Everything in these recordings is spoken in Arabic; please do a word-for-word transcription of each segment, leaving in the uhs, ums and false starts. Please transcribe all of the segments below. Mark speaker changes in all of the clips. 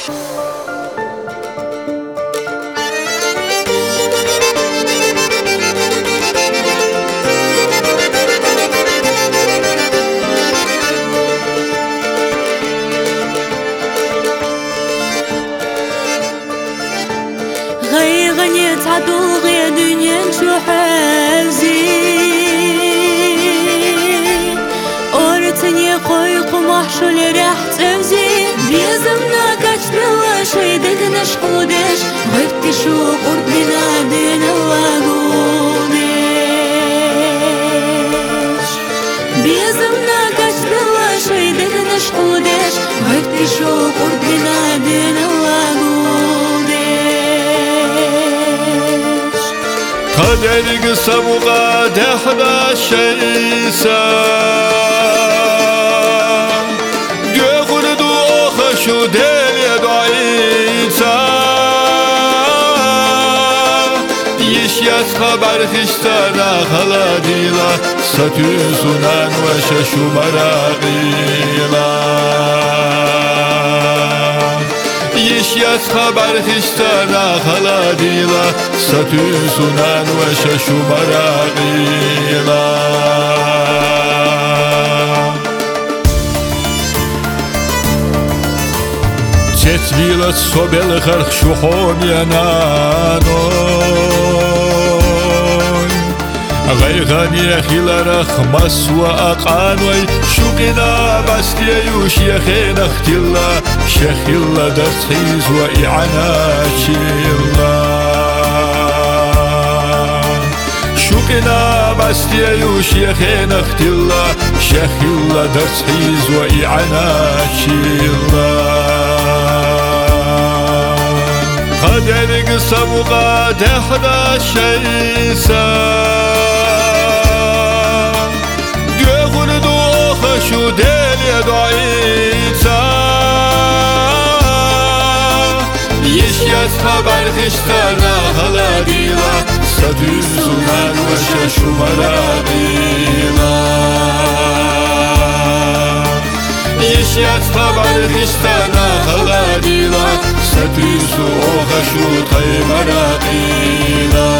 Speaker 1: غي غني تعدو غي دنيا نشوحزي أورتني قوي قمح شو اللي راح تفزي بيزمنا كشنا شيدك نشقودش غيبتي شو قرب بلادنا واقودش بيزمنا كشنا شيدك نشقودش غيبتي شو قرب بلادنا واقودش
Speaker 2: قدرك سبقة احدى شيسا ديخل دوخ شو ديل دعيسا يشيس خبر خشتنا خلاديلا ستوسنان وششو مراقيلا يشيس خبر خشتنا خلاديلا ستوسنان وششو مراقيلا تتبيلت صبل خرخ شحون ينانوي غيغاني خلال خمس وأقانوي شوقنا بستي يوشيخين اختلا شخلا درسيز وإعانات الله شوقنا بستي يوشيخين اختلا شخلا درسيز وإعانات الله قدرك سبقة احدى شيسا ديغل دوخ شو ديل دعيسا يشيس خبر خشتنا خلاديلا ستوسنان وششو مراقيلا يشيس خبر خشتنا خلاديلا ستوسو خشو طي مراقيلا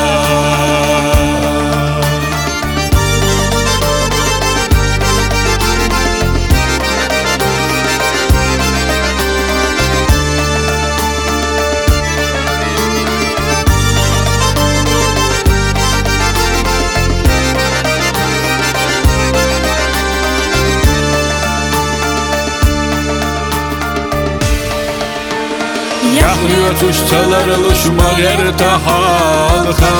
Speaker 2: يحيى تشتلر لشمغير تحالخا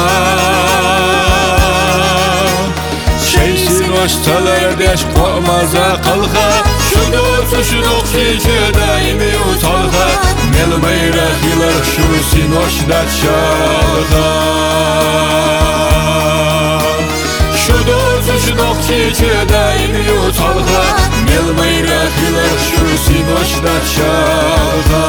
Speaker 2: شيسين واشتلر ديش قومازا قلخا شنو تشنو خيجي دايمي وطلخا ميل ميرا خيلر شوسين واشدات شالخا شنو تشنو خيجي دايمي وطلخا ميل ميرا خيلر شوسين واشدات شالخا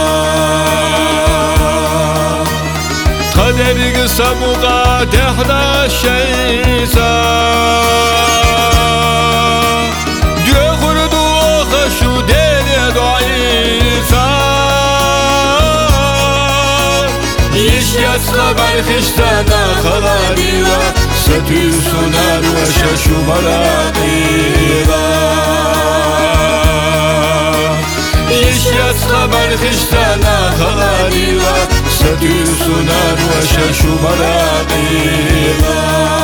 Speaker 2: قدرك سبقة احدى شيسا ديخل دوخ شو ديل دعيسا يشيس خبر خشتنا خلاديلا ستوسنان وششو مراقيلا يشيس خبر خشتنا خلاديلا ستوسنان وششو مراقيلا